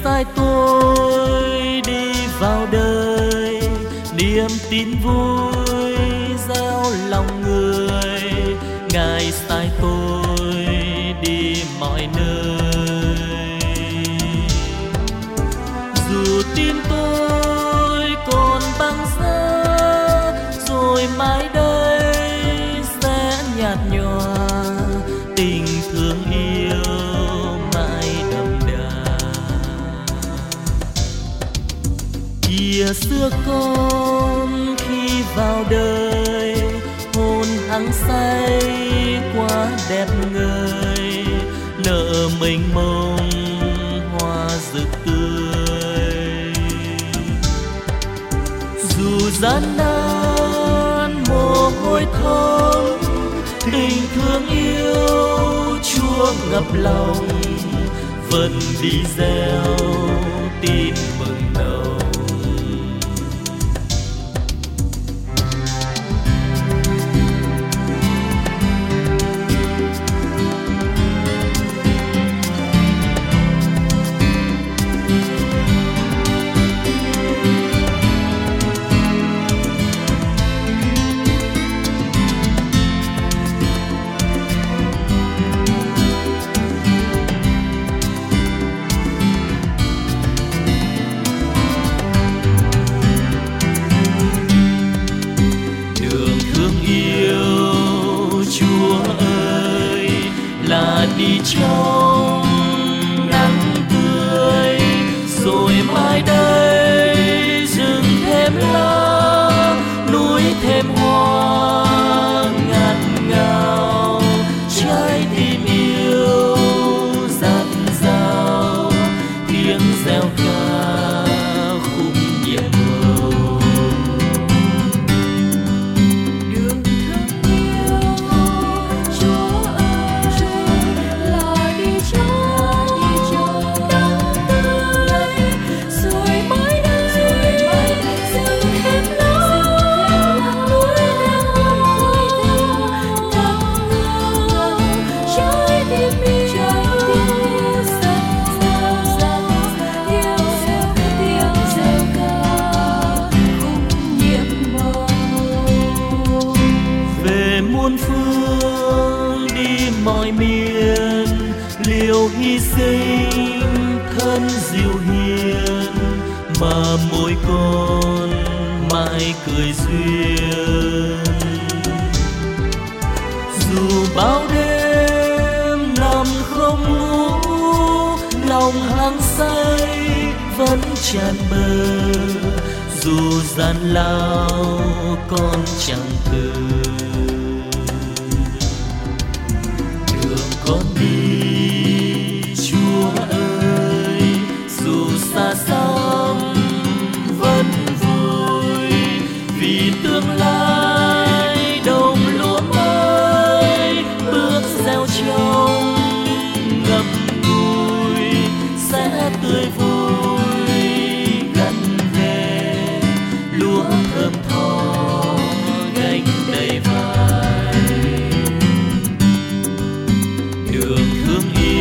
sai tôi đi vào đời, niềm tin vui gieo lòng người. Ngài sai tôi đi mọi nơi, dù tin tôi còn băng giá, rồi mai đây sẽ nhạt nhòa. Tình thương yêu mãi đậm đà. Kìa xưa con khi vào đời, hồn hăng say quá đẹp ngời, nở mênh mông hoa rực tươi. Dù gian nan mồ hôi thấm, tình thương yêu Chúa ngập lòng, vẫn đi gieo tin mừng nồng. Là đi trong nắng tươi, rồi mai đây rừng thêm lá, núi thêm hoa ngát ngào. Trái tim yêu dạt dào, tiếng reo ca khúc nhẹ màu. Đường thương yêu Chúa muôn phương đi mọi miền, liều hy sinh thân dịu hiền, mà mỗi con mãi cười duyên. Dù bao đêm nằm không ngủ, lòng hăng say vẫn tràn bờ. Dù gian lao con chẳng từ, con đi Chúa ơi, dù xa xăm vẫn vui, vì tương lai đồng lúa mới bước gieo trồng ngập ngùi sẽ tươi vui gặt về lúa thơm tho gánh đầy vai. Đường thương yêu